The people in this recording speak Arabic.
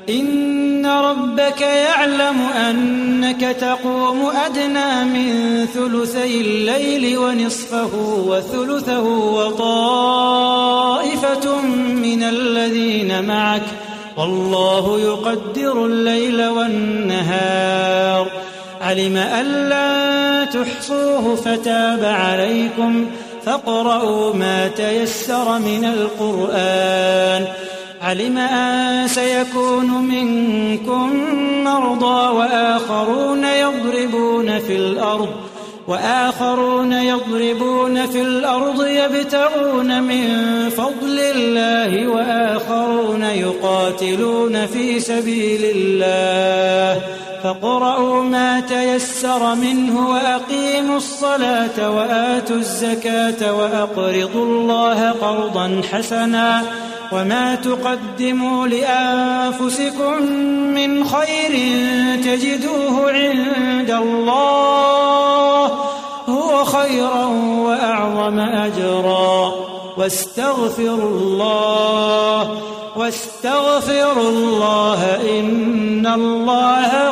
إن ربك يعلم أنك تقوم أدنى من ثلثي الليل ونصفه وثلثه وطائفة من الذين معك والله يقدر الليل والنهار علم أن لن تحصوه فتاب عليكم فاقرؤوا ما تيسر من القرآن علم أن سيكون منكم مرضى وآخرون يضربون في الأرض يبتغون من فضل الله وآخرون يقاتلون في سبيل الله فاقرؤوا ما تيسر منه وأقيموا الصلاة وآتوا الزكاة وأقرضوا الله قرضا حسنا وما تقدموا لأنفسكم من خير تجدوه عند الله هو خيرا وأعظم أجرا واستغفروا الله إن الله